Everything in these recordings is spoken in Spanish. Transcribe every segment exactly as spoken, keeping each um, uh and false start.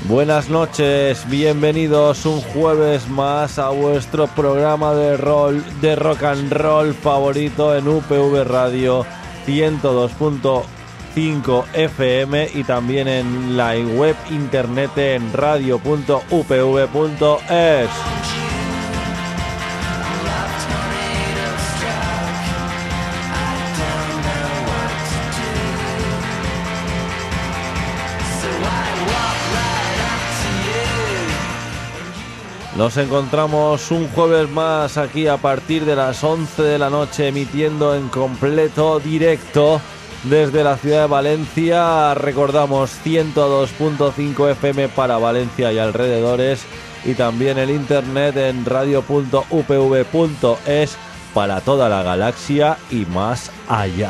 Buenas noches, bienvenidos un jueves más a vuestro programa de rol, de rock and roll favorito en U P V Radio ciento dos punto cinco F M y también en la web internet en radio punto u p v punto es. Nos encontramos un jueves más aquí a partir de las once de la noche emitiendo en completo directo desde la ciudad de Valencia. Recordamos ciento dos punto cinco F M para Valencia y alrededores y también el internet en radio punto u p v punto es para toda la galaxia y más allá.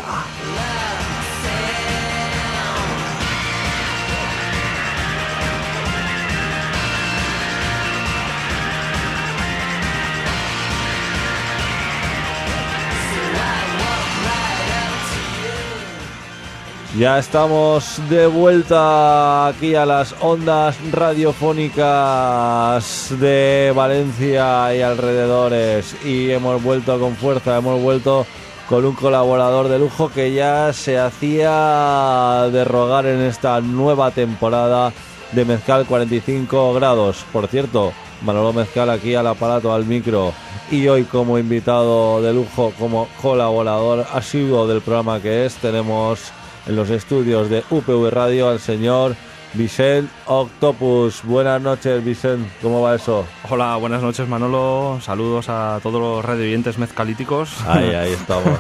Ya estamos de vuelta aquí a las ondas radiofónicas de Valencia y alrededores y hemos vuelto con fuerza, hemos vuelto con un colaborador de lujo que ya se hacía de rogar en esta nueva temporada de Mezcal cuarenta y cinco grados. Por cierto, Manolo Mezcal aquí al aparato, al micro, y hoy como invitado de lujo, como colaborador asiduo del programa que es, tenemos en los estudios de U P V Radio al señor Vicent Octopus. Buenas noches, Vicent, ¿cómo va eso? Hola, buenas noches, Manolo. Saludos a todos los radioyentes mezcalíticos. Ahí, ahí estamos.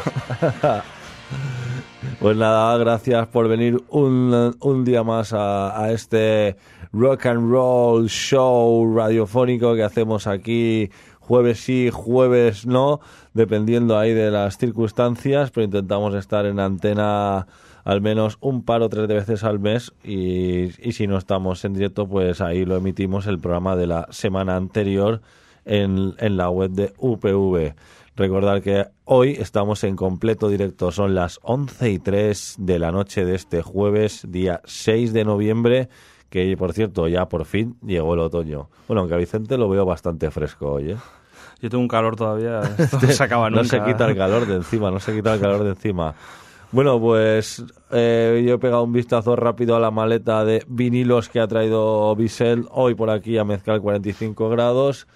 Pues nada, gracias por venir un, un día más a, a este rock and roll show radiofónico que hacemos aquí jueves sí, jueves no, dependiendo ahí de las circunstancias, pero intentamos estar en antena al menos un par o tres de veces al mes y, y si no estamos en directo, pues ahí lo emitimos el programa de la semana anterior en, en la web de U P V. Recordad que hoy estamos en completo directo, son las once y tres de la noche de este jueves, día seis de noviembre, que por cierto ya por fin llegó el otoño. Bueno, aunque a Vicente lo veo bastante fresco hoy, ¿eh? Yo tengo un calor todavía, esto no se acaba nunca. No se quita el calor de encima, no se quita el calor de encima. Bueno, pues eh, yo he pegado un vistazo rápido a la maleta de vinilos que ha traído Vicent hoy por aquí a Mezcal cuarenta y cinco grados.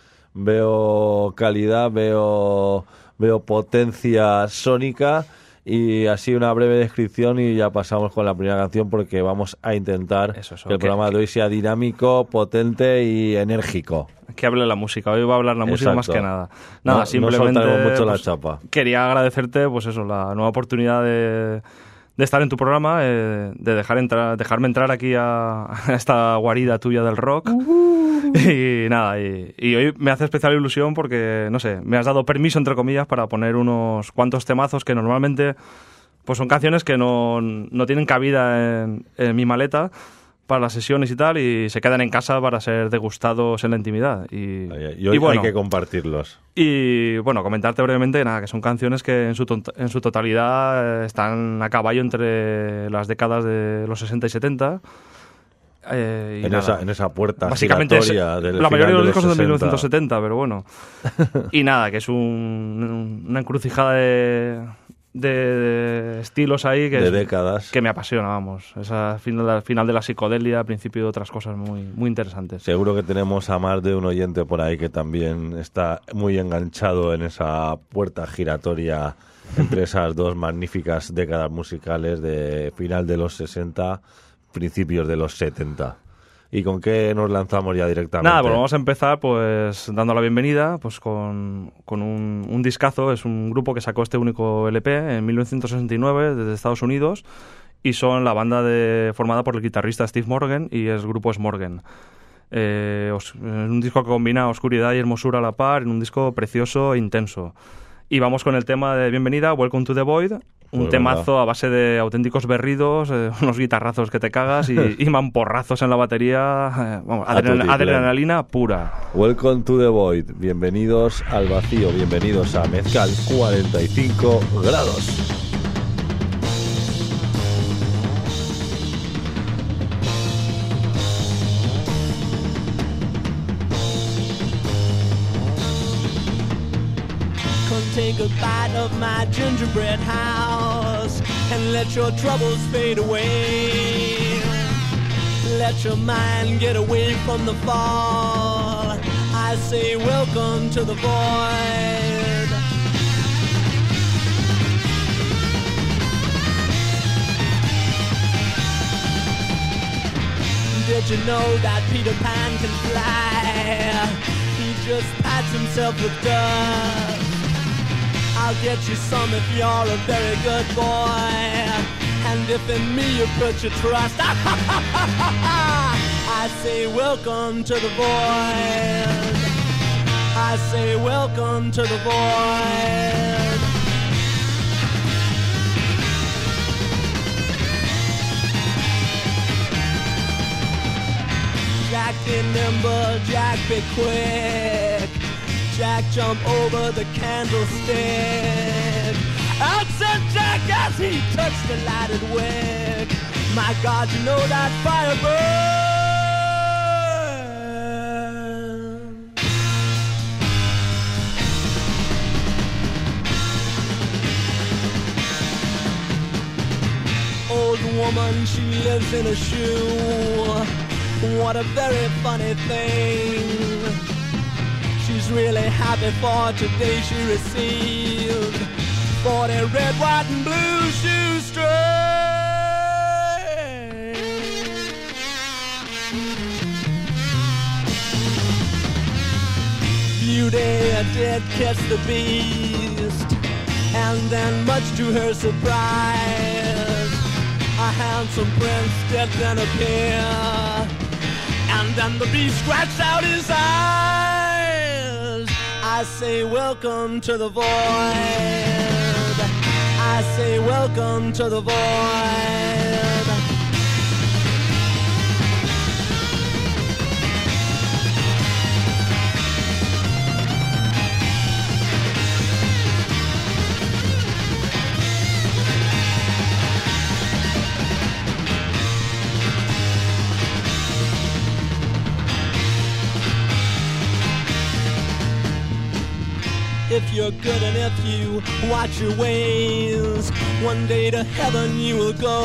Veo calidad, veo, veo potencia sónica y así una breve descripción y ya pasamos con la primera canción porque vamos a intentar eso, eso, que el que, programa de hoy sea dinámico, potente y enérgico. Que hable la música, hoy va a hablar la música. Exacto. Más que nada. Nada, no, simplemente no mucho pues, la chapa. Quería agradecerte pues eso, la nueva oportunidad de, de estar en tu programa, eh, de dejar entrar, dejarme entrar aquí a, a esta guarida tuya del rock. Uh-huh. Y nada, y, y hoy me hace especial ilusión porque, no sé, me has dado permiso, entre comillas, para poner unos cuantos temazos que normalmente pues son canciones que no, no tienen cabida en, en mi maleta para las sesiones y tal, y se quedan en casa para ser degustados en la intimidad. Y, y hoy y bueno, hay que compartirlos. Y bueno, comentarte brevemente nada, que son canciones que en su, to- en su totalidad están a caballo entre las décadas de los sesenta y setenta. Eh, y en, esa, en esa puerta básicamente giratoria es, del la mayoría de los discos son de mil novecientos setenta, pero bueno. Y nada, que es un, una encrucijada de... De, de estilos ahí que, de es, décadas que me apasiona, vamos. Esa final, final de la psicodelia, principio de otras cosas muy, muy interesantes. Seguro que tenemos a más de un oyente por ahí que también está muy enganchado en esa puerta giratoria entre esas dos magníficas décadas musicales de final de los sesenta, principios de los setenta. ¿Y con qué nos lanzamos ya directamente? Nada, pues vamos a empezar pues dando la bienvenida pues con, con un, un discazo. Es un grupo que sacó este único L P en mil novecientos sesenta y nueve desde Estados Unidos y son la banda de, formada por el guitarrista Steve Morgan y el grupo Smorgan. Eh, os, un disco que combina oscuridad y hermosura a la par, en un disco precioso e intenso. Y vamos con el tema de bienvenida, Welcome to the Void, un pues temazo verdad. A base de auténticos berridos, eh, unos guitarrazos que te cagas y, y mamporrazos en la batería, eh, vamos, adrenal, adrenalina pura. Welcome to the Void, bienvenidos al vacío, bienvenidos a Mezcal cuarenta y cinco grados. take a bite of my gingerbread house and let your troubles fade away. Let your mind get away from the fall. I say welcome to the void. Did you know that Peter Pan can fly? He just pats himself with dust. I'll get you some if you're a very good boy, and if in me you put your trust. I say welcome to the void. I say welcome to the void. Jack be nimble, Jack be quick. Jack jump over the candlestick. Out said Jack as he touched the lighted wick. My God, you know that fire burn. Old woman, she lives in a shoe. What a very funny thing. She's really happy for today she received forty red, white, and blue shoestrings. Beauty did kiss the beast, and then much to her surprise, a handsome prince did then appear, and then the beast scratched out his eyes. I say welcome to the void. I say welcome to the void. If you're good and if you watch your ways, one day to heaven you will go.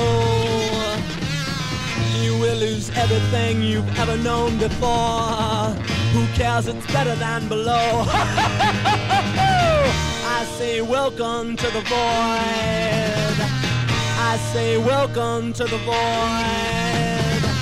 You will lose everything you've ever known before. Who cares, it's better than below. I say welcome to the void. I say welcome to the void.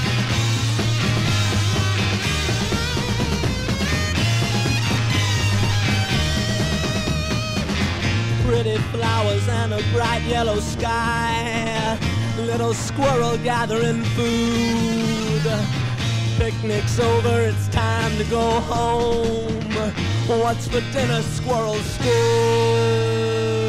Pretty flowers and a bright yellow sky. Little squirrel gathering food. Picnic's over, it's time to go home. What's for dinner, squirrel school?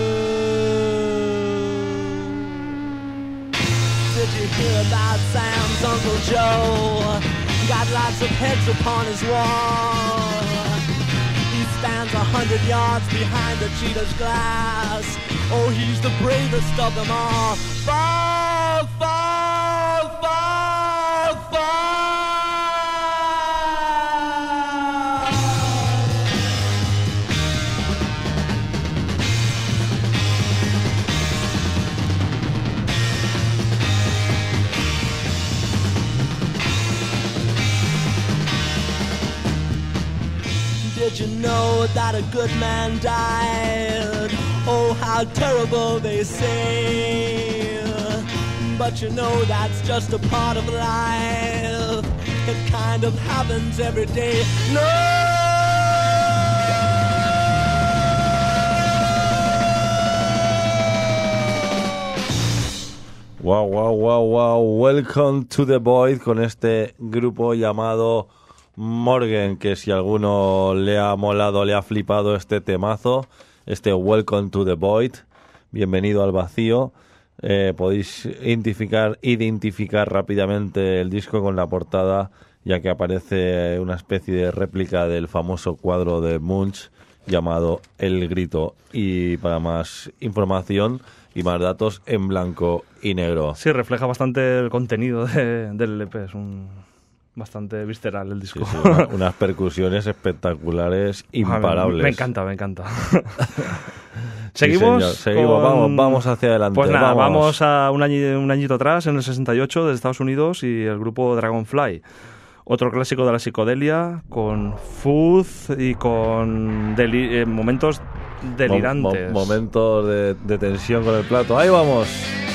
Did you hear about Sam's Uncle Joe? Got lots of heads upon his wall. Stands a hundred yards behind the cheetah's glass. Oh, he's the bravest of them all. Fall, fall, fall, fall. Did you know that a good man died? Oh, how terrible they say. But you know that's just a part of life. It kind of happens every day. No! Wow, wow, wow, wow. Welcome to the Void con este grupo llamado Morgen, que si a alguno le ha molado, le ha flipado este temazo, este Welcome to the Void, bienvenido al vacío. Eh, podéis identificar, identificar rápidamente el disco con la portada, ya que aparece una especie de réplica del famoso cuadro de Munch llamado El Grito. Y para más información y más datos, en blanco y negro. Sí, refleja bastante el contenido de, del L P, es un... bastante visceral el disco. Sí, sí, una, unas percusiones espectaculares, imparables. Me, me encanta, me encanta. Seguimos. Sí, seguimos, con... vamos, vamos hacia adelante. Pues nada, vamos, vamos a un, año, un añito atrás, en el sesenta y ocho, de Estados Unidos, y el grupo Dragonfly. Otro clásico de la psicodelia, con fuzz y con deli- eh, momentos delirantes. Mo- mo- momentos de, de tensión con el plato. ¡Ahí vamos!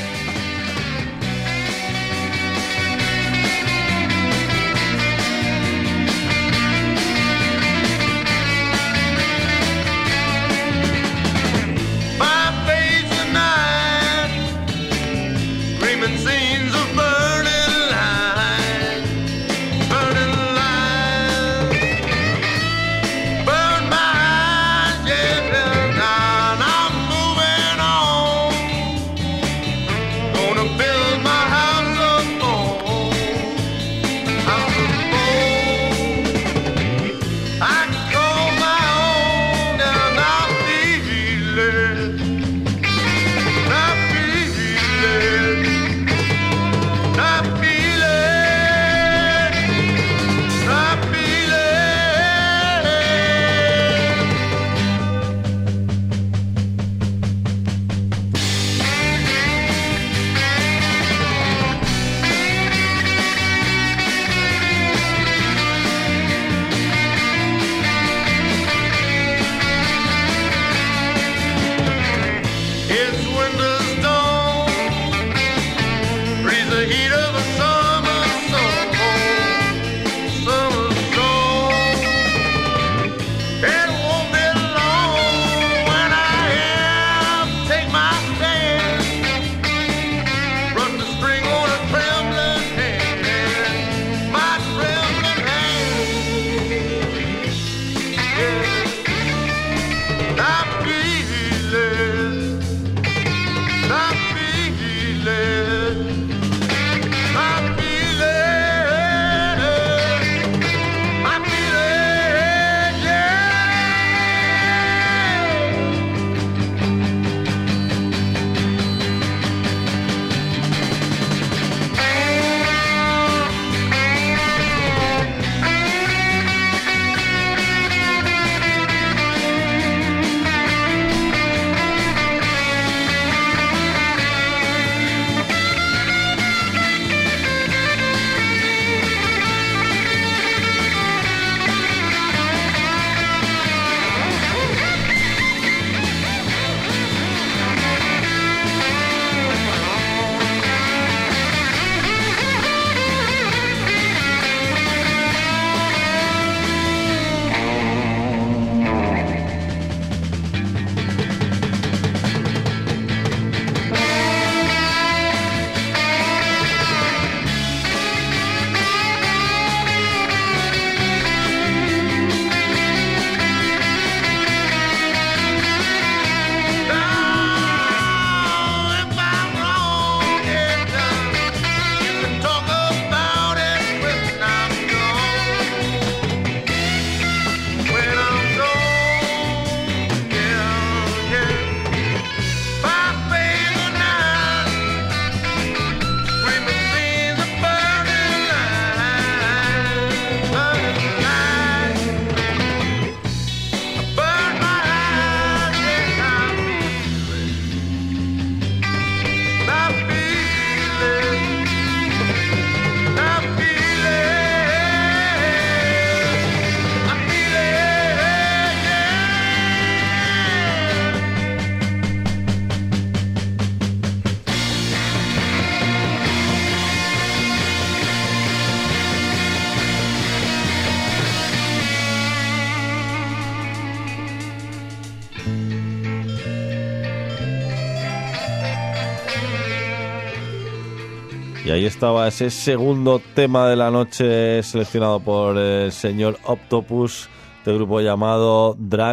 Y ahí estaba ese segundo tema de la noche seleccionado por el señor Octopus, del grupo llamado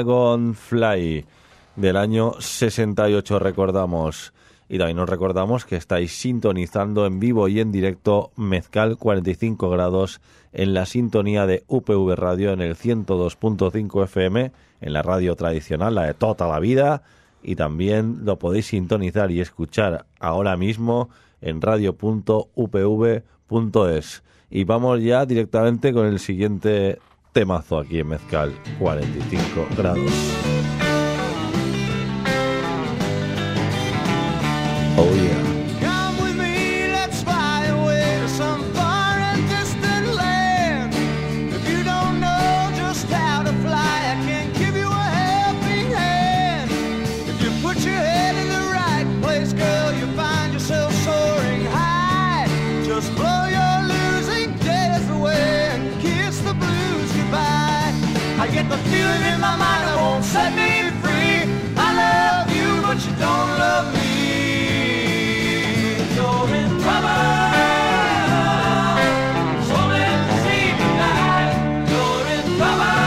Dragonfly, del año sesenta y ocho, recordamos. Y también nos recordamos que estáis sintonizando en vivo y en directo Mezcal cuarenta y cinco grados en la sintonía de U P V Radio en el ciento dos punto cinco F M, en la radio tradicional, la de toda la vida, y también lo podéis sintonizar y escuchar ahora mismo en radio punto u p v punto es. Y vamos ya directamente con el siguiente temazo aquí en Mezcal cuarenta y cinco grados. Oh yeah. Come with me, let's fly away to some far and distant land. If you don't know just how to fly, I can give you a helping hand. If you put your head in the right place, girl, you find yourself soaring high. Just blow your losing days away and kiss the blues goodbye. I get the feeling in my mind that won't set me free. I love you, but you don't love me. You're in trouble. So let's see tonight. You're in trouble.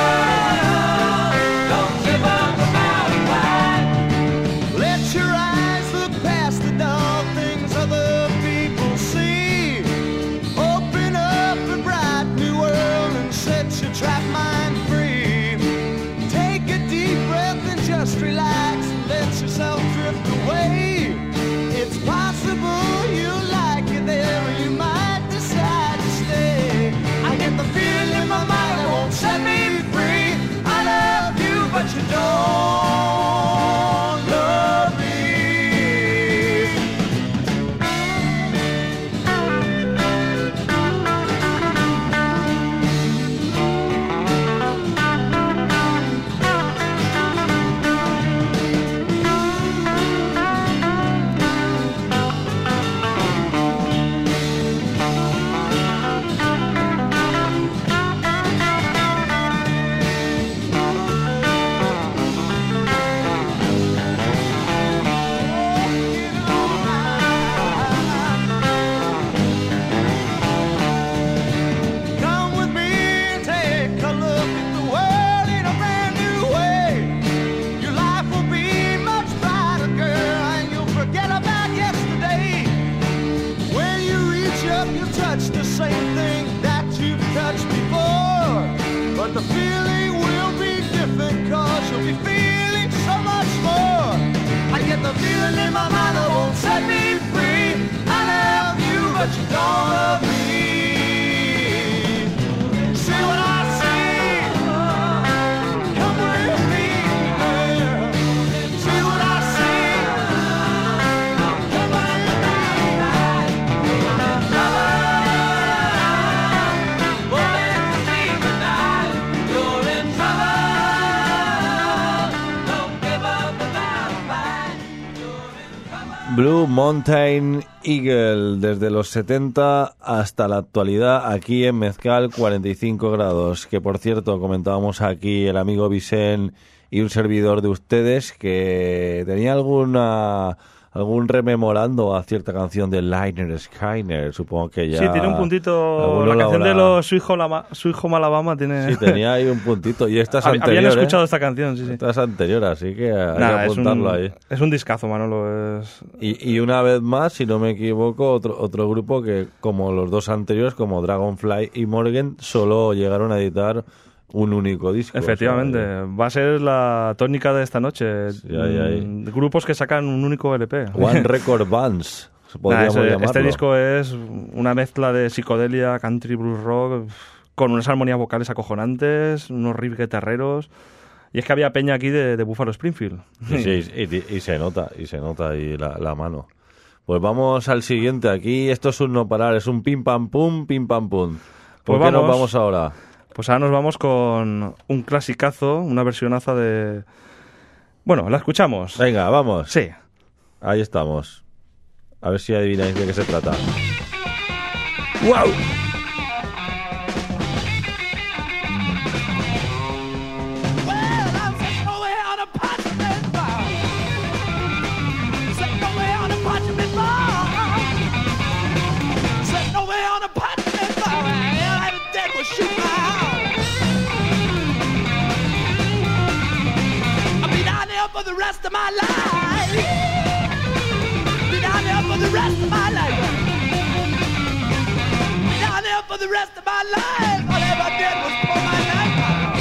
Don't give up about it. Let your eyes look past the dull things other people see. Open up a bright new world and set your trap mind free. Take a deep breath and just relax and let yourself drift away. It's possible you like it there or you might decide to stay. I get the feeling in my mind that won't set me free. I love you, but you don't love me. Come with me and take a look at the world in a brand new way. Your life will be much brighter, girl, and you'll forget about yesterday. When you reach up, you'll touch the same thing that you've touched before. But the feeling will be different, cause you'll be feeling so much more. I get the feeling in my mind that won't set me free. I love you, but you don't love me. See what I see? Come with me, girl. See what I see? Come with me. Well, it's me tonight. You're in trouble. Don't give up about a fight. You're in trouble. Blue Mountain Eagle, desde los setenta hasta la actualidad, aquí en Mezcal, cuarenta y cinco grados. Que por cierto, comentábamos aquí el amigo Vicen y un servidor de ustedes que tenía alguna algún rememorando a cierta canción de Liner Skyner, supongo que ya... Sí, tiene un puntito. alguno La lo canción habrá- de los Sweet Home Alabama, Sweet Home Alabama tiene. Sí, tenía ahí un puntito. Y esta es Hab- anterior, Habían escuchado ¿eh? esta canción, sí, sí. Esta es anterior, así que hay Nada, que es un, apuntarlo ahí. es un discazo, Manolo. Es... Y, y una vez más, si no me equivoco, otro, otro grupo que, como los dos anteriores, como Dragonfly y Morgan, solo llegaron a editar un único disco. Efectivamente, O sea, va a ser la tónica de esta noche. Sí, ahí, ahí. Mm, Grupos que sacan un único L P. One Record Bands, Nah, podríamos ese- llamarlo. este disco es una mezcla de psicodelia, country, blues rock, con unas armonías vocales acojonantes, unos riffs guitarreros. Y es que había peña aquí de, de Buffalo Springfield. Sí, sí, y, y se nota, y se nota ahí la, la mano. Pues vamos al siguiente. Aquí esto es un no parar, es un pim pam pum, pim pam pum. ¿Por Pues qué nos vamos. vamos ahora? Pues ahora nos vamos con un clasicazo, una versionaza de... Bueno, ¿la escuchamos? Venga, vamos. Sí. Ahí estamos. A ver si adivináis de qué se trata. ¡Wow! Well, I'm sitting over here on a parchment bar. Sitting over here on a parchment bar. Sitting over here on a parchment bar. Well, I was dead was shoot my house. I'll be down there for the rest of my life. Be down there for the rest of my life. Be down there for the rest of my life. All I ever did was pull my knife out.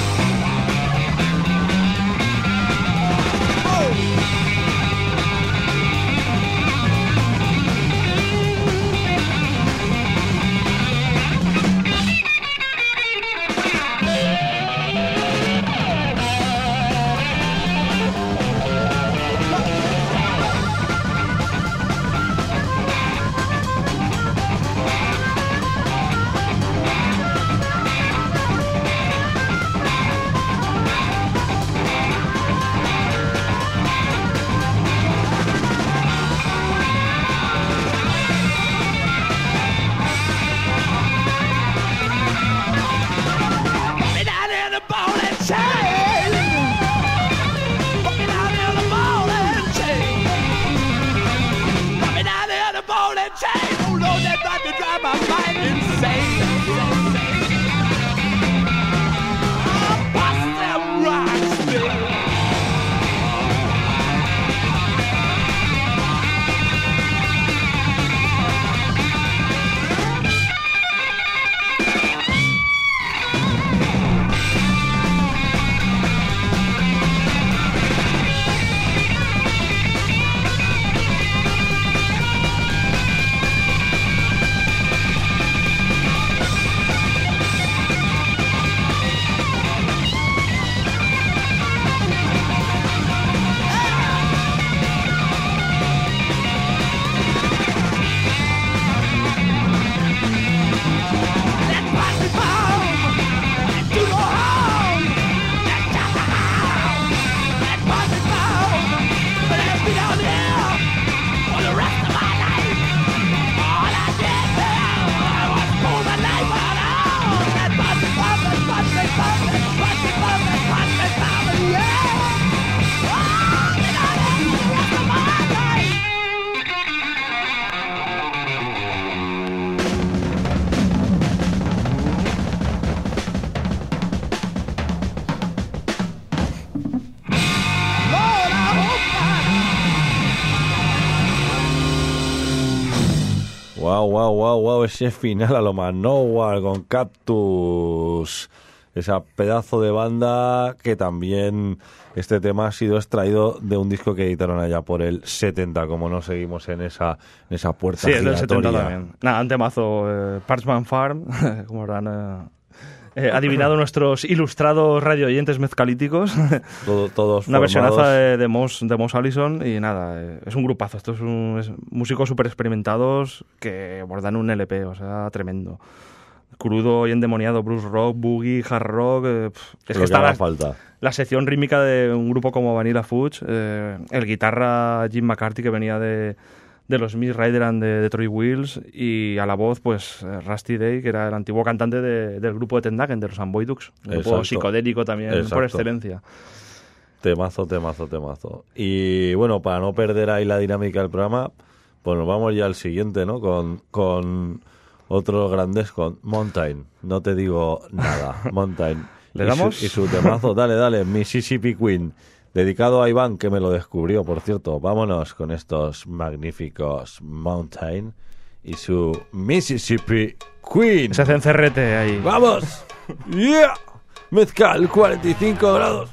Wow, wow, wow, wow, ese final a lo Manowar con Cactus. Esa pedazo de banda que también este tema ha sido extraído de un disco que editaron allá por el setenta, como no seguimos en esa en esa puerta sí, giratoria. Sí, es del setenta también. Nada, un temazo, eh, Parchman Farm, como habrán eh, eh, adivinado nuestros ilustrados radio oyentes mezcalíticos. Todo, todos Una formados. versionaza de, de, Moss, de Moss Allison y nada, eh, es un grupazo. Estos son es, músicos súper experimentados que bordan un L P, o sea, tremendo. Crudo y endemoniado, blues rock, boogie, hard rock. Eh, pff, es Lo que que está haga la, falta. la sección rítmica de un grupo como Vanilla Fudge, eh, el guitarra Jim McCarthy, que venía de, de los Smith Rider and de, de Troy Wheels, y a la voz, pues Rusty Day, que era el antiguo cantante de, del grupo de Tendagen, de los Amboy Dukes, un grupo Exacto. psicodélico también. Exacto. Por excelencia. Temazo, temazo, temazo. Y bueno, para no perder ahí la dinámica del programa, pues nos vamos ya al siguiente, ¿no? Con, con otros grandes, con Mountain. No te digo nada, Mountain. ¿Le y damos? Su, y su temazo, dale, dale, Mississippi Queen. Dedicado a Iván, que me lo descubrió, por cierto. Vámonos con estos magníficos Mountain y su Mississippi Queen. Se hacen cerrete ahí. ¡Vamos! ¡Yeah! Mezcal, cuarenta y cinco grados.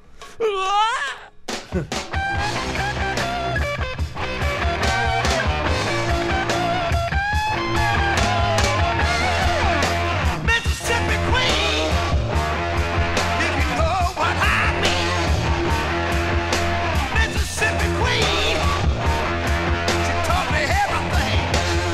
Mississippi Queen, if you know what I mean. Mississippi Queen, she taught me everything.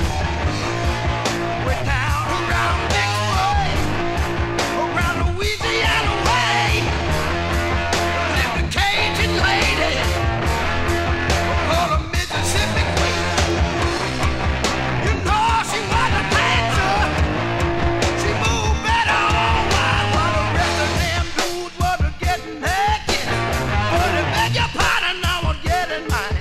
We're down around Vicksburg, around Louisiana way. Lived a Cajun lady, called her Mississippi Queen. You know she was a dancer. She moved better all while while the rest of them dudes wasn't getting naked. But I beg your pardon, I was getting mine.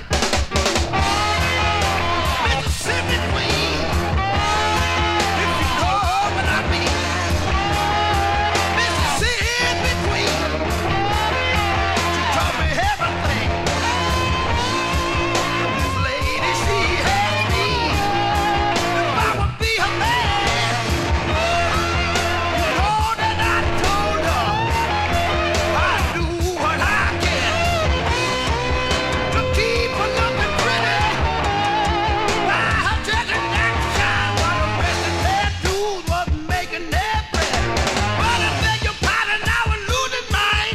Mississippi Queen, if you know what I mean. Mississippi Queen, she taught me everything. This lady, she had me. If I would be her man, you know that I told her I'd do what I can to keep her looking pretty. Buy her dressing that shine while the rest of their dudes was making their bread. But I beg your pardon, I was losing mine.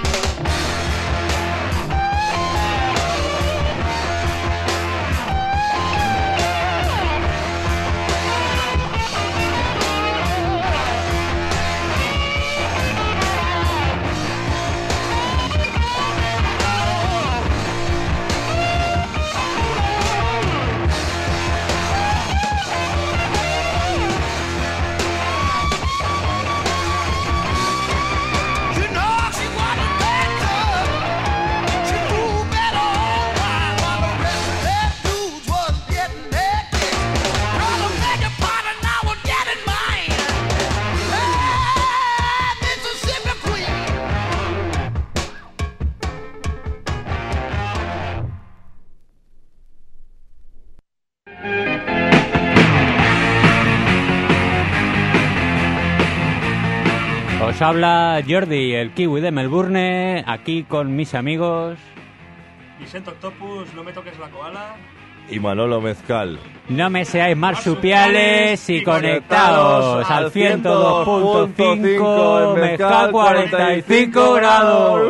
You know she was a dancer. She moved better all while while the rest of their dudes was getting their kicks. Brother, beg your pardon, I was getting mine. Hey, Mississippi Queen. Os habla Jordi, el kiwi de Melbourne, aquí con mis amigos. Vicente Octopus, no me toques la koala. Y Manolo Mezcal. No me seáis marsupiales y conectados al ciento dos punto cinco Mezcal cuarenta y cinco grados.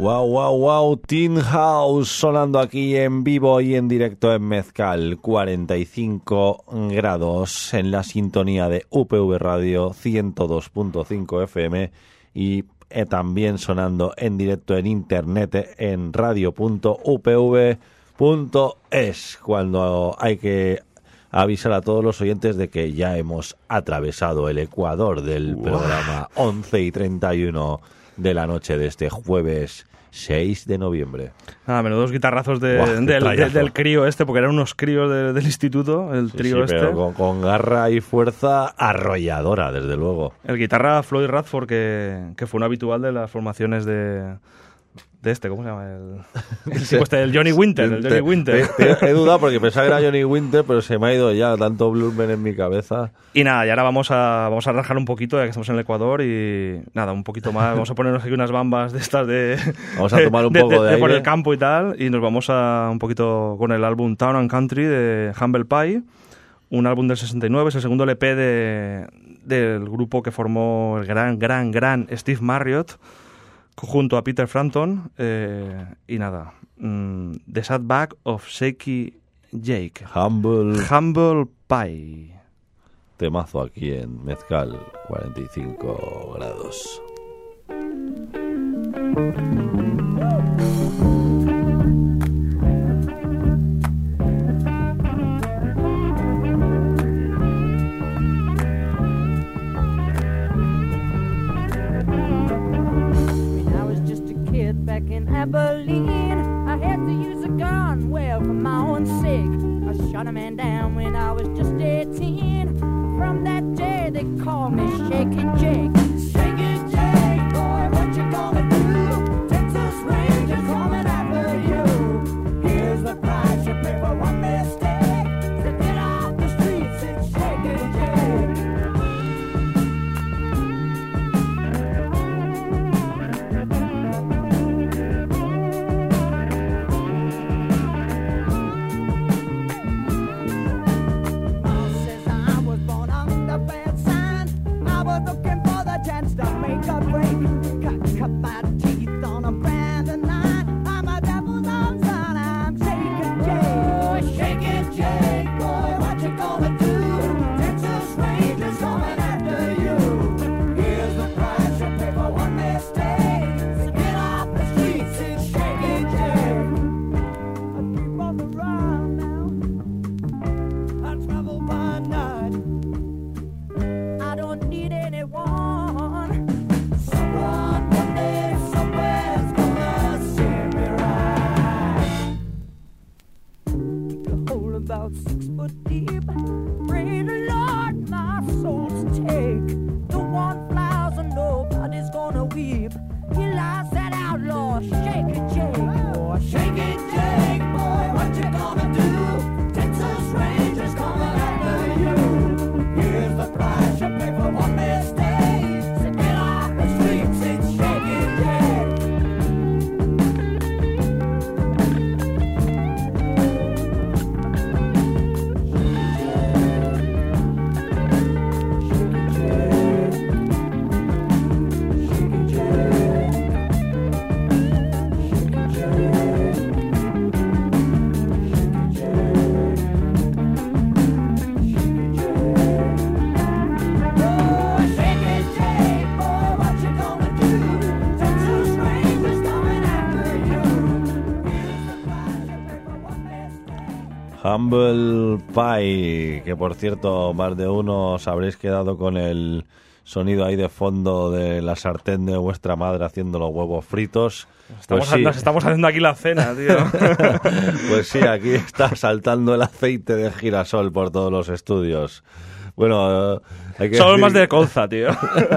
Wow, wow, wow, Teen House sonando aquí en vivo y en directo en Mezcal, cuarenta y cinco grados en la sintonía de U P V Radio ciento dos punto cinco F M y eh, también sonando en directo en internet en radio punto u p v punto es, cuando hay que avisar a todos los oyentes de que ya hemos atravesado el ecuador del wow. programa once y treinta y uno de la noche de este jueves seis de noviembre. Ah, menudos guitarrazos de, wow, del, de, del crío este, porque eran unos críos de, del instituto, el sí, trío sí, este. Pero con, con garra y fuerza arrolladora, desde luego. El guitarra Floyd Radford, que, que fue un habitual de las formaciones de... de este, ¿cómo se llama? El, el, tipo este, el Johnny Winter, el Johnny Winter. Te, te, he dudado porque pensaba que era Johnny Winter, pero se me ha ido ya tanto Bluesman en mi cabeza. Y nada, y ahora vamos a vamos a rajar un poquito, ya que estamos en el Ecuador, y nada, un poquito más. Vamos a ponernos aquí unas bambas de estas de... Vamos a tomar un de, poco de, de, de, de por aire. el campo y tal, y nos vamos a un poquito con el álbum Town and Country de Humble Pie, un álbum del sesenta y nueve, es el segundo L P de, del grupo que formó el gran, gran, gran Steve Marriott, junto a Peter Frampton, eh, y nada, mm, The Sad Bag of Shaky Jake. Humble. Humble Pie. Temazo aquí en Mezcal, cuarenta y cinco grados. Back in Abilene, I had to use a gun, well, for my own sake. I shot a man down when I was just eighteen. From that day, they called me Shaky Jake. Shaky Jake, boy, what you gonna do? Texas Rangers coming after you. Here's the price you pay for one mistake. To get off the streets, it's Shaky Jake. Humble Pie, que por cierto, más de uno os habréis quedado con el sonido ahí de fondo de la sartén de vuestra madre haciendo los huevos fritos. Estamos, pues sí. Nos estamos haciendo aquí la cena, tío. Pues sí, aquí está saltando el aceite de girasol por todos los estudios. Bueno, hay que somos decir... más de colza, tío.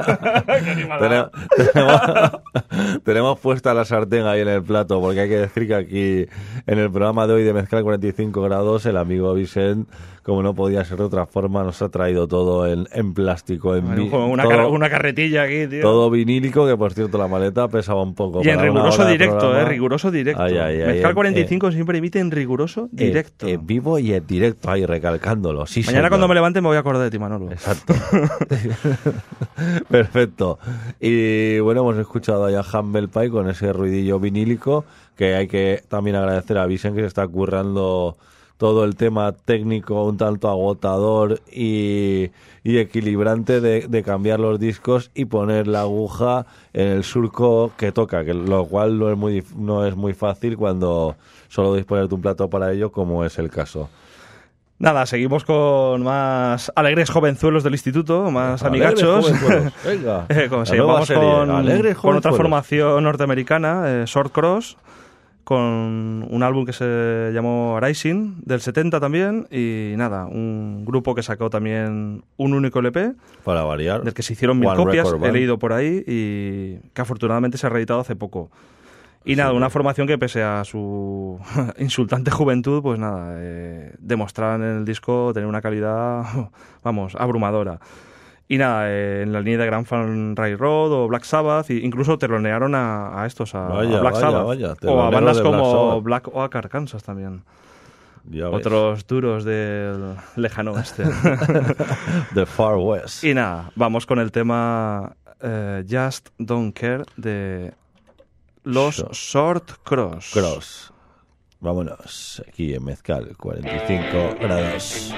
tenemos, tenemos, tenemos puesta la sartén ahí en el plato, porque hay que decir que aquí en el programa de hoy de Mezcal cuarenta y cinco grados, el amigo Vicent, como no podía ser de otra forma, nos ha traído todo en, en plástico, en bueno, vi- una, todo, car- una carretilla aquí, tío. todo vinílico, que por cierto la maleta pesaba un poco. Y en para una riguroso hora de directo, programa. eh, riguroso directo. Ay, ay, ay, Mezcal eh, cuarenta y cinco eh, siempre emite en riguroso directo. Eh, en vivo y en directo, ahí recalcándolo. Sí, Mañana señor. cuando me levante me voy a acordar de ti, Manolo. Exacto. Perfecto. Y bueno, hemos escuchado ya Humble Pie con ese ruidillo vinílico, que hay que también agradecer a Vicen, que se está currando todo el tema técnico un tanto agotador y, y equilibrante de, de cambiar los discos y poner la aguja en el surco que toca, que lo cual no es muy no es muy fácil cuando solo dispones de un plato para ello, como es el caso. Nada, seguimos con más alegres jovenzuelos del instituto, más amigachos. Venga, eh, como seguimos con, con otra formación norteamericana, eh, Short Cross, con un álbum que se llamó Rising, del setenta también, y nada, un grupo que sacó también un único L P, para variar, del que se hicieron mil One copias, Record he Band. leído por ahí, y que afortunadamente se ha reeditado hace poco. Y nada, una formación que pese a su insultante juventud, pues nada, eh, demostraban en el disco tener una calidad, vamos, abrumadora. Y nada, eh, en la línea de Grand Funk Railroad o Black Sabbath, e incluso telonearon a, a estos, a, vaya, a Black vaya, Sabbath. vaya, o a bandas como Black, Black Oak Arkansas también. Ya Otros ves. duros del lejano oeste. The Far West. Y nada, vamos con el tema eh, Just Don't Care de los Short. Short Cross. Cross. Vámonos, aquí en Mezcal, cuarenta y cinco grados.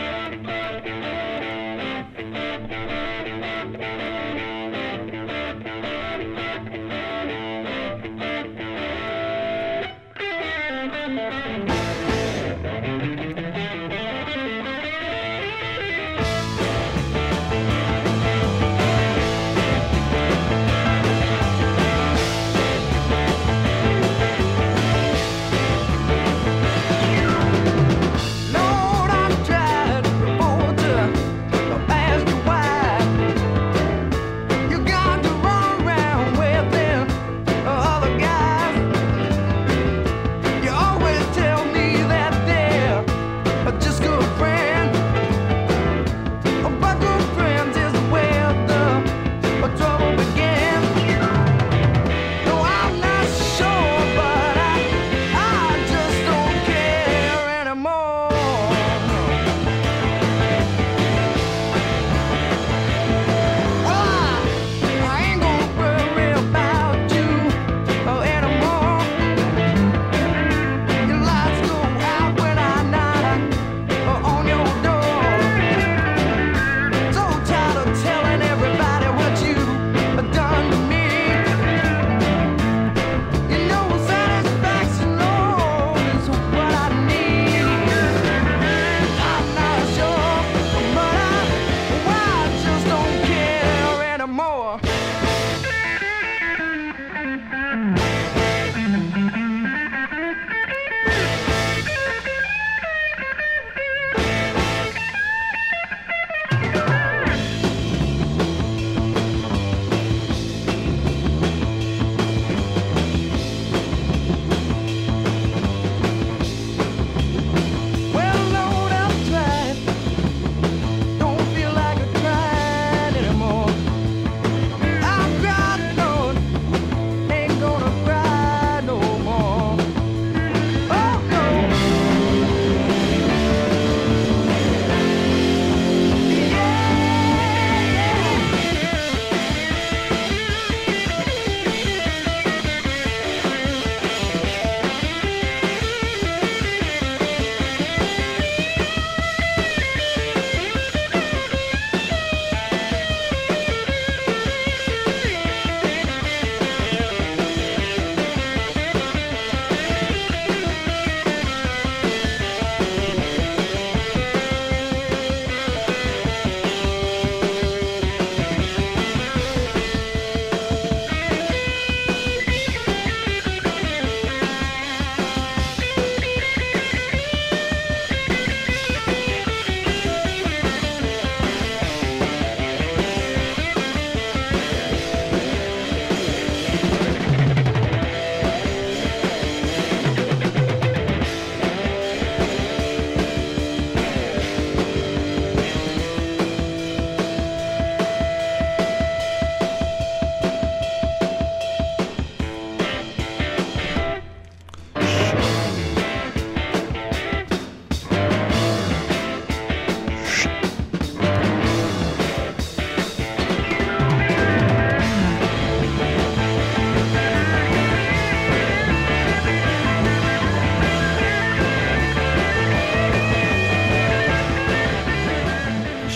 Lord, I've tried before.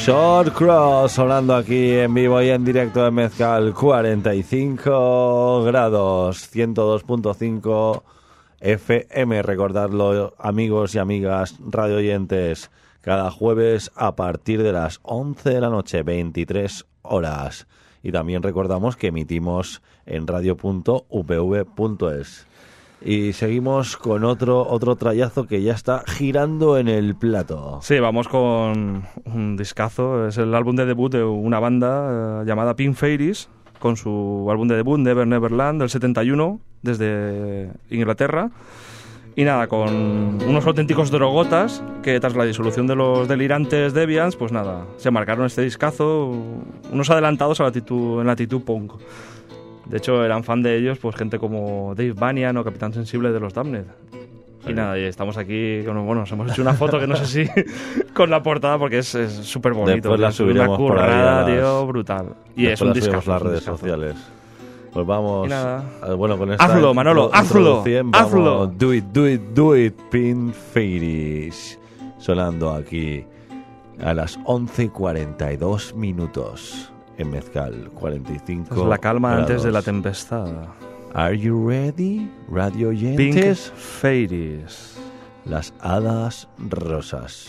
Short Cross sonando aquí en vivo y en directo en Mezcal, cuarenta y cinco grados, ciento dos punto cinco F M. Recordadlo, amigos y amigas radio oyentes, cada jueves a partir de las once de la noche, veintitrés horas. Y también recordamos que emitimos en radio punto u p v punto es. Y seguimos con otro otro trayazo que ya está girando en el plato. Sí, vamos con un discazo. Es el álbum de debut de una banda eh, llamada Pink Fairies, con su álbum de debut Never Never Land del setenta y uno, desde Inglaterra. Y nada, con unos auténticos drogotas que tras la disolución de los delirantes Deviants, pues nada, se marcaron este discazo, unos adelantados a la actitud, en la actitud punk. De hecho, eran fan de ellos pues gente como Dave Vanian o Capitán Sensible de los Damned. Sí. Y nada, y estamos aquí, bueno, nos hemos hecho una foto que no sé si con la portada, porque es súper bonito. Después la subiremos por ahí a las, tío, brutal. Y es un discazo. Las redes sociales. Pues vamos. Y nada. Bueno, con esta hazlo, Manolo, hazlo. Hazlo. Do it, do it, do it, Pink Fairies. Sonando aquí a las once y cuarenta y dos minutos. En Mezcal, cuarenta y cinco es la calma grados. Antes de la tempestad. Are you ready, radio oyentes? Pink Fairies. Las hadas rosas.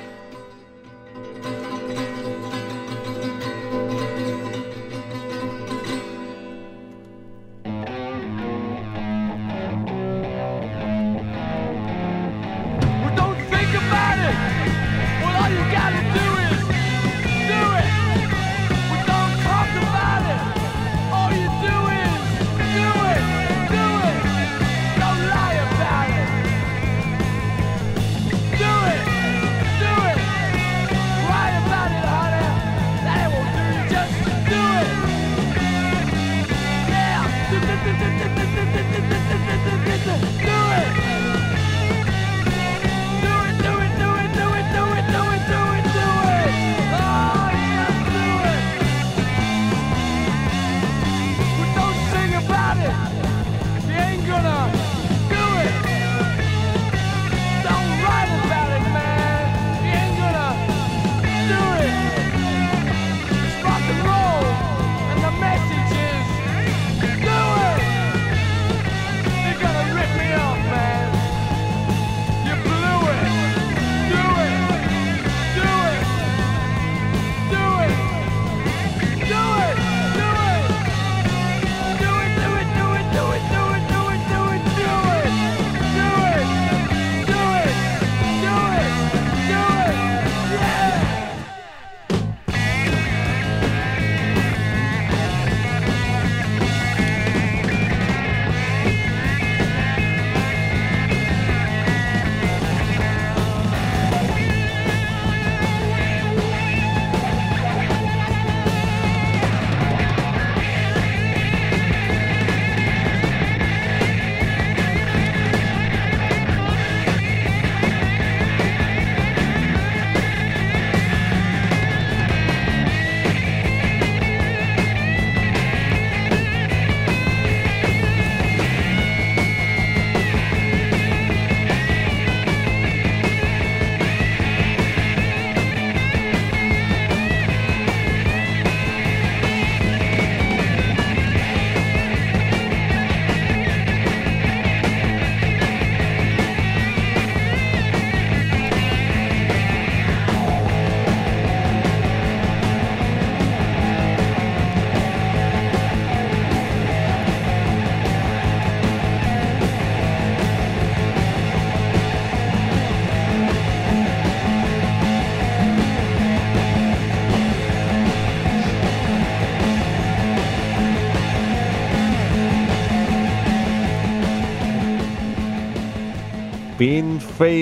Pink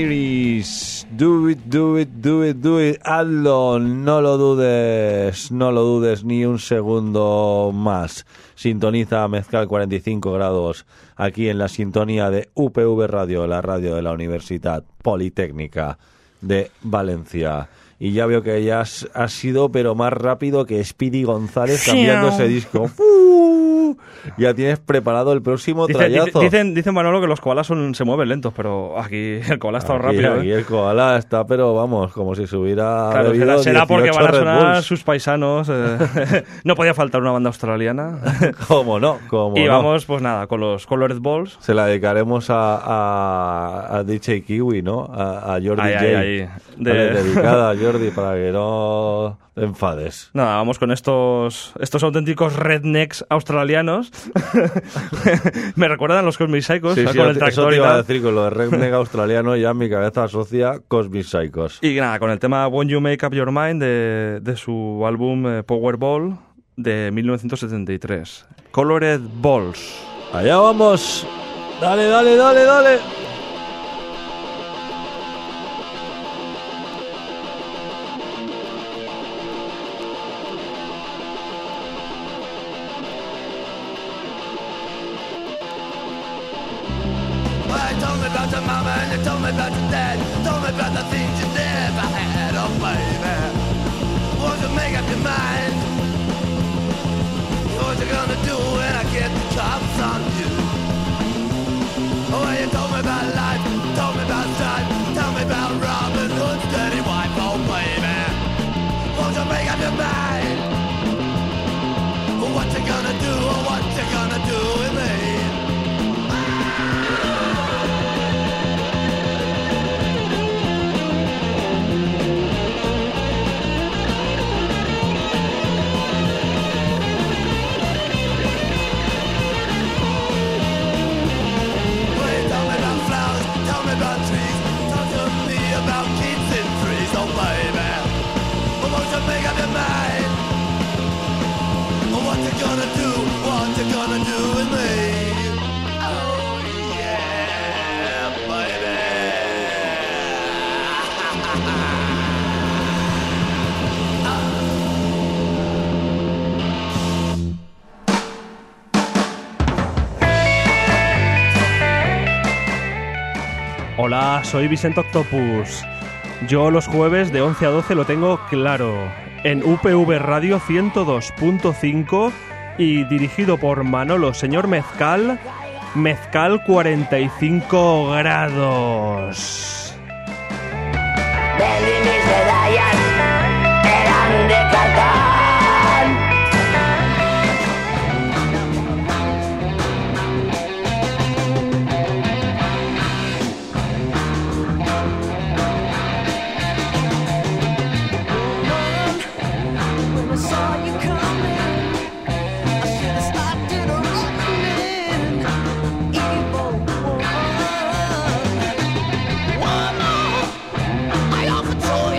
Fairies, do it, do it, do it, do it, hazlo, no lo dudes, no lo dudes ni un segundo más. Sintoniza Mezcal cuarenta y cinco grados aquí en la sintonía de U P V Radio, la radio de la Universidad Politécnica de Valencia. Y ya veo que ya has, has sido pero más rápido que Speedy González cambiando ese disco. ¡Uh! ¡uh! Ya tienes preparado el próximo Dice, trayazo. dice- dicen, dicen Manolo que los koalas son, se mueven lentos, pero aquí el koala está Aquí- rápido. Aquí ¿eh? el koala está, pero vamos, como si se hubiera Claro, bebido será, será porque dieciocho van a Red sonar Bulls. sus paisanos. eh. No podía faltar una banda australiana. ¿Cómo no? ¿Cómo Y no? vamos, pues nada, con los Colored Balls. Se la dedicaremos a, a, a D J Kiwi, ¿no? A, a Jordi Ahí, J. ahí, ahí. De- Vale, dedicada a Jordi para que no te enfades. Nada, vamos con estos, estos auténticos rednecks australianos. Me recuerdan los Cosmic Psychos, Sí, ¿sabes? sí, con el eso tractor te y iba a tal. decir, con lo de redneck australiano ya mi cabeza asocia Cosmic Psychos. Y nada, con el tema When You Make Up Your Mind de, de su álbum eh, Powerball de mil novecientos setenta y tres. Colored Balls. Allá vamos. Dale, dale, dale, dale. Well, you told me about your mama and you told me about your dad. Told me about the things you never had, oh baby. Won't you make up your mind? What you gonna do when I get the cops on you? Well, you told me about life, told me about strife, tell me about Robin Hood's dirty wife, oh baby. Won't you make up your mind? What you gonna do, what you gonna do with me? Tell me about flowers, tell me about trees, talk to me about kids and trees, oh baby. Won't you make up your mind? What you gonna do, what you gonna do with me? Oh yeah, baby. Hola, soy Vicente Octopus. Yo los jueves de once a doce lo tengo claro. En U P V Radio ciento dos punto cinco y dirigido por Manolo Señor Mezcal, Mezcal cuarenta y cinco grados. Vendí mis medallas, eran de cartón. When I saw you coming, I should have stopped it running. Evil woman, woman, I offered to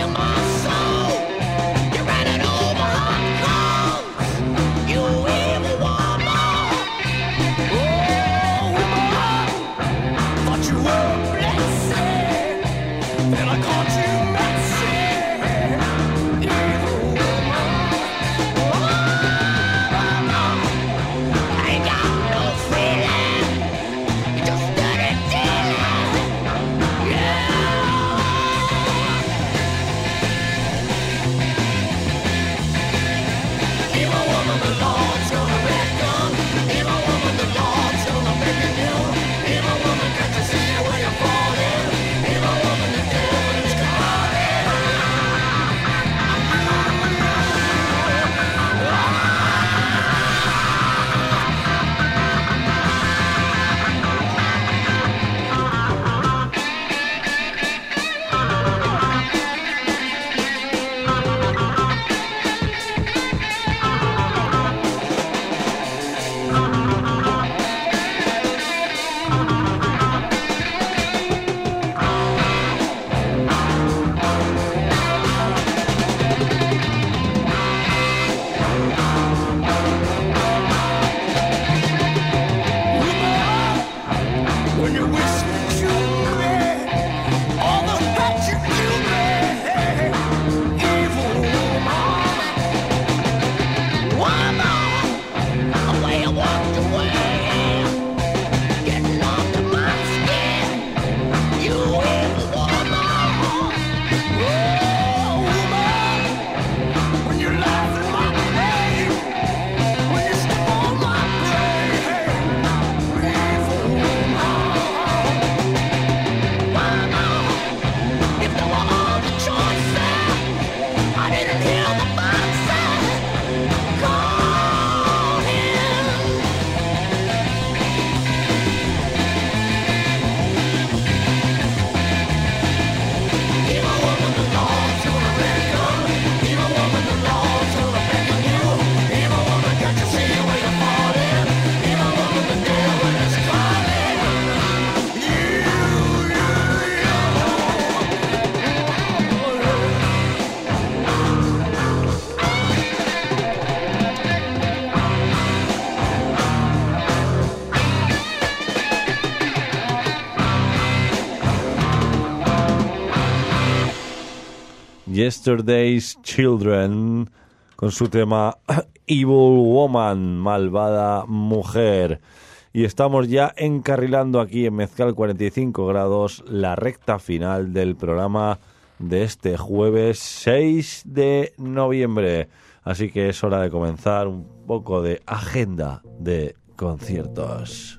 Yesterday's Children con su tema Evil Woman, malvada mujer. Y estamos ya encarrilando aquí en Mezcal cuarenta y cinco grados la recta final del programa de este jueves seis de noviembre. Así que es hora de comenzar un poco de agenda de conciertos.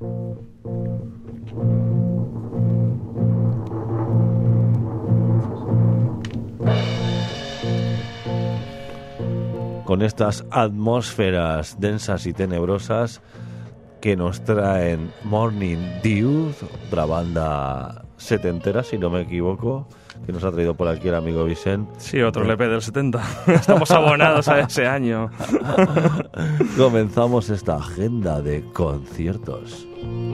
Con estas atmósferas densas y tenebrosas que nos traen Morning Dew, otra banda setentera, si no me equivoco, que nos ha traído por aquí el amigo Vicent. Sí, otro L P del setenta. Estamos abonados a ese año. Comenzamos esta agenda de conciertos.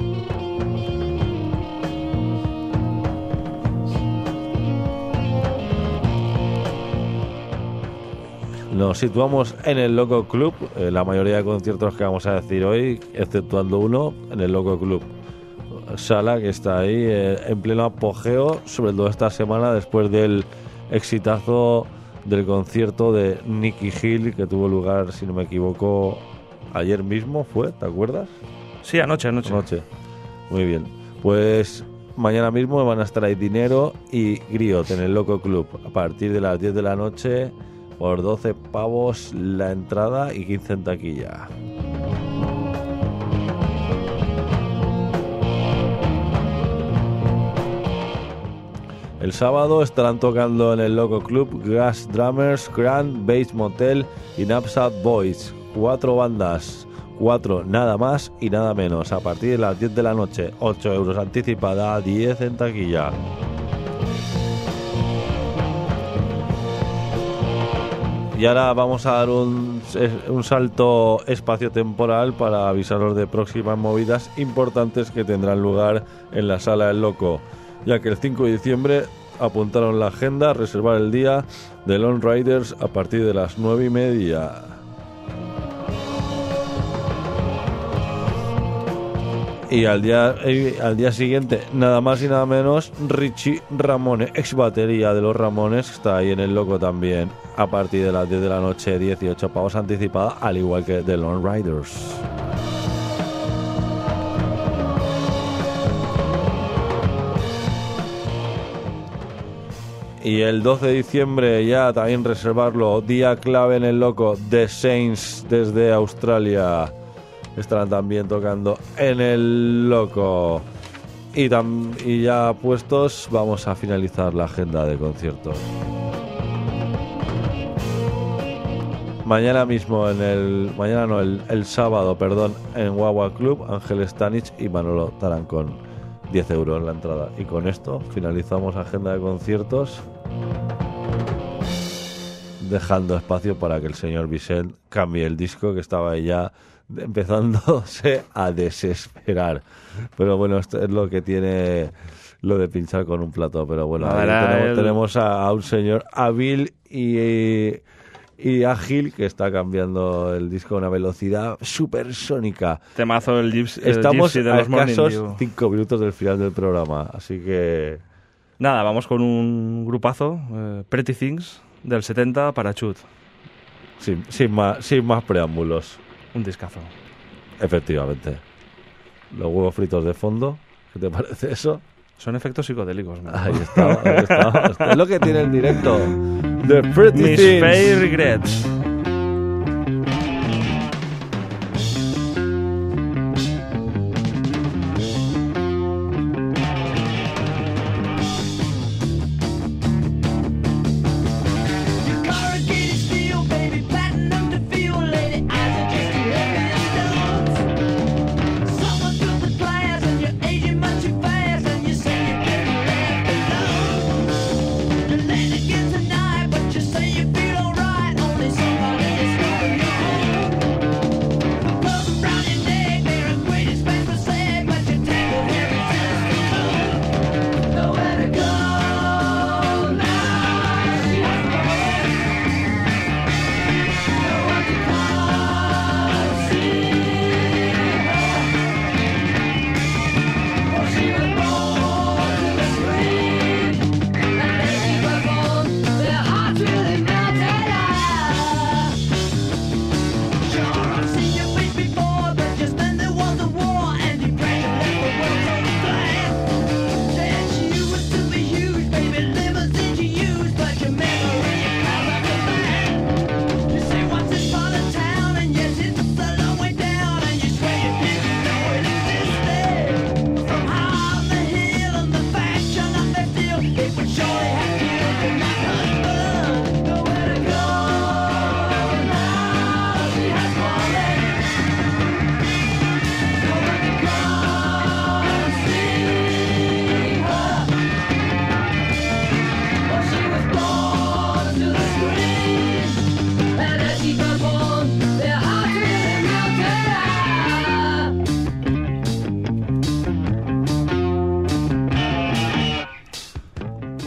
Nos situamos en el Loco Club, eh, la mayoría de conciertos que vamos a decir hoy, exceptuando uno, en el Loco Club. Sala que está ahí eh, en pleno apogeo, sobre todo esta semana, después del exitazo del concierto de Nicky Hill, que tuvo lugar, si no me equivoco, ayer mismo fue, ¿te acuerdas? Sí, anoche, anoche. Anoche. Muy bien. Pues mañana mismo van a estar ahí Dinero y Griot en el Loco Club, a partir de las diez de la noche, por doce pavos la entrada y quince en taquilla. El sábado estarán tocando en el Loco Club Gas Drummers, Grand Bass Motel y Knapsack Boys. Cuatro bandas, cuatro nada más y nada menos, a partir de las diez de la noche. ocho euros anticipada, diez en taquilla. Y ahora vamos a dar un, un salto espaciotemporal para avisaros de próximas movidas importantes que tendrán lugar en la Sala del Loco, ya que el cinco de diciembre apuntaron la agenda a reservar el día de Lone Riders a partir de las nueve y media. Y al día, al día siguiente, nada más y nada menos, Richie Ramone, ex batería de los Ramones, está ahí en el Loco también, a partir de las diez de la noche, dieciocho pavos anticipada, al igual que The Lone Riders. Y el doce de diciembre ya también reservarlo, día clave en el Loco, The Saints desde Australia. Estarán también tocando en el Loco. Y, tam- y ya puestos, vamos a finalizar la agenda de conciertos. Mañana mismo en el... Mañana no, el, el sábado, perdón, en Wawa Club, Ángel Stanich y Manolo Tarancón. diez euros la entrada. Y con esto finalizamos agenda de conciertos, dejando espacio para que el señor Vicent cambie el disco, que estaba ya empezándose a desesperar. Pero bueno, esto es lo que tiene lo de pinchar con un plato. Pero bueno, ahí tenemos, el... tenemos a, a un señor hábil y, y ágil que está cambiando el disco a una velocidad supersónica. Temazo el Gypsy, Estamos el Gypsy de los a escasos Morning Dew. cinco minutos del final del programa, así que... Nada, vamos con un grupazo, eh, Pretty Things, del setenta, para Chut. Sin, sin, más, sin más preámbulos. Un discazo. Efectivamente. Los huevos fritos de fondo, ¿qué te parece eso? Son efectos psicodélicos, ¿no? Ahí está, ahí está. Esto es lo que tiene el directo. The Pretty Miss Things. Faye Regrets. Tonight, but you say you feel alright. Only so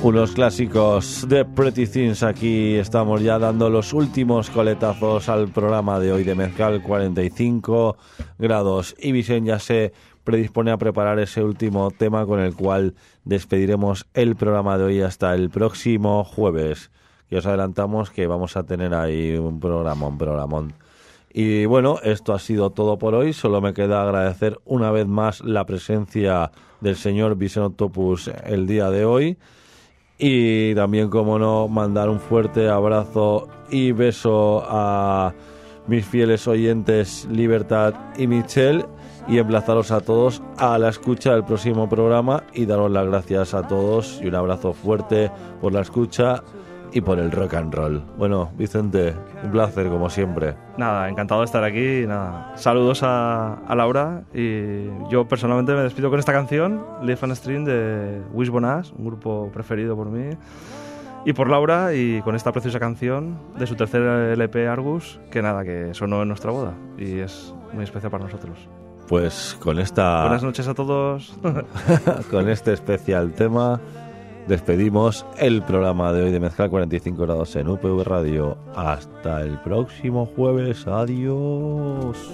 Unos clásicos de Pretty Things. Aquí estamos ya dando los últimos coletazos al programa de hoy de Mezcal cuarenta y cinco grados. Y Vicente ya se predispone a preparar ese último tema con el cual despediremos el programa de hoy hasta el próximo jueves. Que os adelantamos que vamos a tener ahí un programa, un programón. Y bueno, esto ha sido todo por hoy. Solo me queda agradecer una vez más la presencia del señor Vicente Octopus el día de hoy. Y también, como no, mandar un fuerte abrazo y beso a mis fieles oyentes Libertad y Michelle, y emplazaros a todos a la escucha del próximo programa y daros las gracias a todos y un abrazo fuerte por la escucha y por el rock and roll. Bueno, Vicente, un placer como siempre. Nada, encantado de estar aquí. Nada, saludos a, a Laura, y yo personalmente me despido con esta canción, Live and Stream, de Wishbone Ash, un grupo preferido por mí y por Laura, y con esta preciosa canción de su tercer L P Argus, que nada, que sonó en nuestra boda y es muy especial para nosotros. Pues con esta... Buenas noches a todos. Con este especial tema despedimos el programa de hoy de Mezcal cuarenta y cinco grados en U P V Radio. Hasta el próximo jueves. Adiós.